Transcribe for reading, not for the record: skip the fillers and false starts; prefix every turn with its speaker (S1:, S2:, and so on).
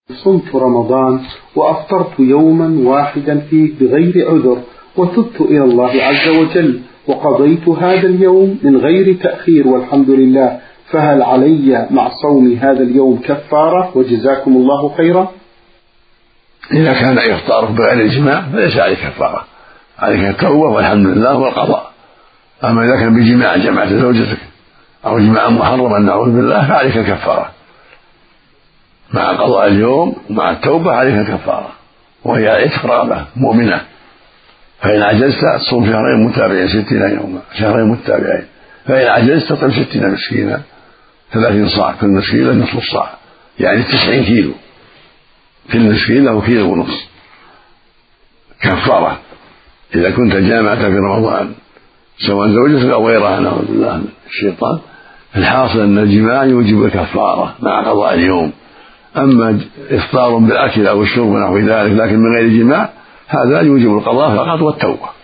S1: صمت رمضان وأفطرت يوما واحدا فيه بغير عذر وتبت إلى الله عز وجل وقضيت هذا اليوم من غير تأخير والحمد لله، فهل علي مع صوم هذا اليوم كفارة؟ وجزاكم الله خيرا.
S2: إذا كان إفطارك بغير الجماع فليس عليك كفارة، عليك التوبة والحمد لله والقضاء. أما إذا كان بجماع جمعت زوجتك أو جماع محرما نعوذ بالله فعليك الكفارة مع قضاء اليوم ومع التوبة، عليك الكفارة وهي عتق رغبة مؤمنة. فإن عجزت تصوم شهرين متابعين 60 يوما، شهرين متابعين. فإن عجزت تطعم 60 مسكينا 30 صاع، كل مسكين له نصف الصاع، يعني 90 كيلو، كل مسكين له كيلو ونصف كفارة إذا كنت جامعت في رمضان سواء زوجتك أو غيرها نعوذ بالله من الشيطان. الحاصل أن الجماع يوجب الكفارة مع قضاء اليوم. أما إفطار بالأكل أو الشرب ونحو ذلك لكن من غير جماع هذا يوجب القضاء فقط والتوبة.